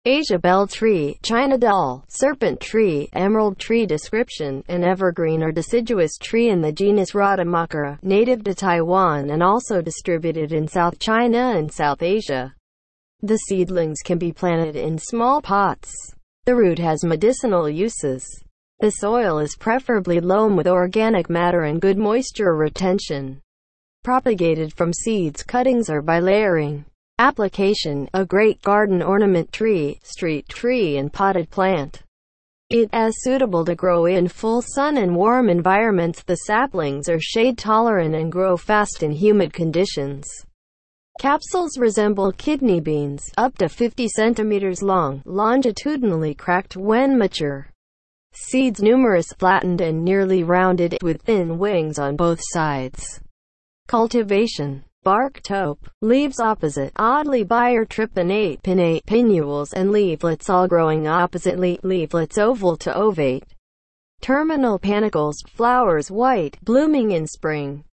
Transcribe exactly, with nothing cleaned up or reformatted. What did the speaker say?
Asia bell tree, China doll, serpent tree, emerald tree. Description: an evergreen or deciduous tree in the genus Rhodomachera, native to Taiwan and also distributed in South China and South Asia. The seedlings can be planted in small pots. The root has medicinal uses. The soil is preferably loam with organic matter and good moisture retention. Propagated from seeds, cuttings, or by layering. Application: a great garden ornament tree, street tree and potted plant. It is suitable to grow in full sun and warm environments. The saplings are shade tolerant and grow fast in humid conditions. Capsules resemble kidney beans, up to fifty centimeters long, longitudinally cracked when mature. Seeds numerous, flattened and nearly rounded, with thin wings on both sides. Cultivation: bark taupe, leaves opposite, oddly bi or tripinnate, pinnate, pinnules and leaflets all growing oppositely, leaflets oval to ovate. Terminal panicles, flowers white, blooming in spring.